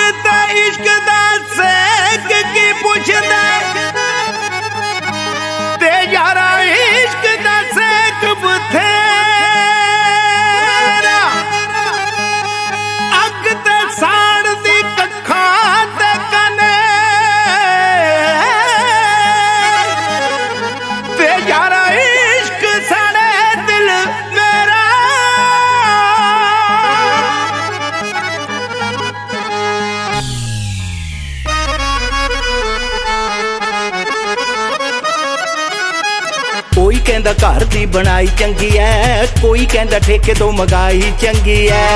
ਤੇ ਇਸ਼ਕ ਦਾ ਸੇਕ ਕੀ ਪੁੱਛਦਾ ਤੇ ਯਾਰਾ ਇਸ਼ਕ ਦਾ ਸੇਕ ਬਥੇਰਾ ਅੱਗ ਤੇ ਸਾੜਦੀ ਕੱਖਾਂ ਤੇ ਕਨੇ ਤੇ ਯਾਰਾ ਇਸ਼ਕ ਸਾੜੇ ਦਿਲ ਮੇਰਾ कोई कहंदा घर दी बनाई चंगी है, कोई कहंदा ठेके तो मंगाई चंगी है।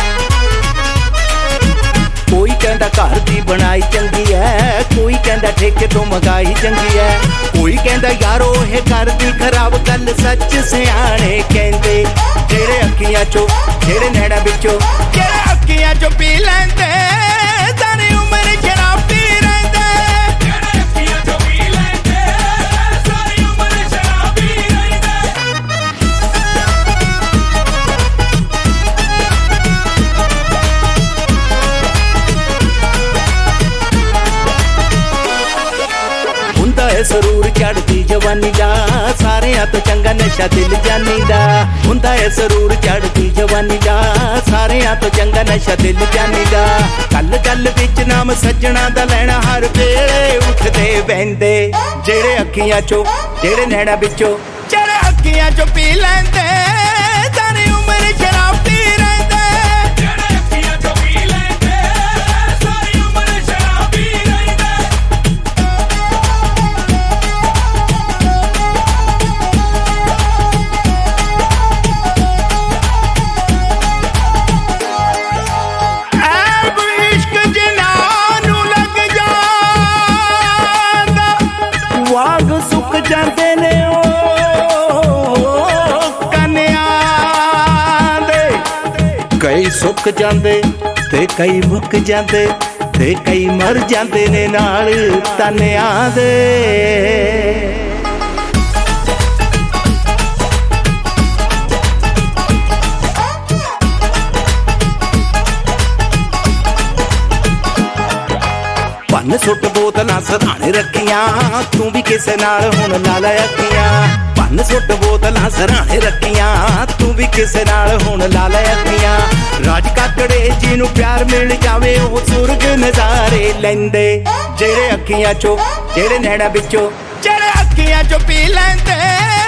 कोई कहंदा घर दी बनाई चंगी है, कोई कहंदा ठेके तो मंगाई चंगी है। कोई कहंदा यारो ये घर दी खराब गल सच सियाणे कहंदे जेड़े अखियां चो जेड़े नैना विचों जेड़े अखियां चो पी लैंदे सारी उम्र शराब पी रहिंदे जेड़े अखियां चो पी लैंदे सारी उम्र शराब पी रहिंदे। हुंदा है सरूर चढ़दी जवानी दा सारेयां तो चंगा नशा दिल जानी दा। हुंदा है सरूर चढ़दी जवानी दा सारेयां तो चंगा नशा दिल जानी दा। गल गल विच नाम सज्जणा दा लैणा हर वेले उठदे बहिंदे जेड़े अखियां चो जेड़े नैना विचों जेड़े अखियां चो पी लैंदे सारी उम्र शराब पी रहिंदे जेड़े अखियां चो पी लैंदे सारी उम्र शराब पी रहिंदे। सुक जाते ने कन्या दे कई सुक जाते ते कई मुक जाते ते कई मर जाते ने नाल तन्या दे। भन सुट बोतलां सराणे रखियां तू भी किसे नाल हुण ला लै अखियां। भन सुट बोतलां सराणे रखियां तू भी किसे नाल हुण ला लै अखियां। राज काकड़े जिन्नू प्यार मिल जावे ओ सुरग नज़ारे लैंदे जेड़े अखियां चो जेड़े नैना विचों जेड़े अखियां चो पी लैंदे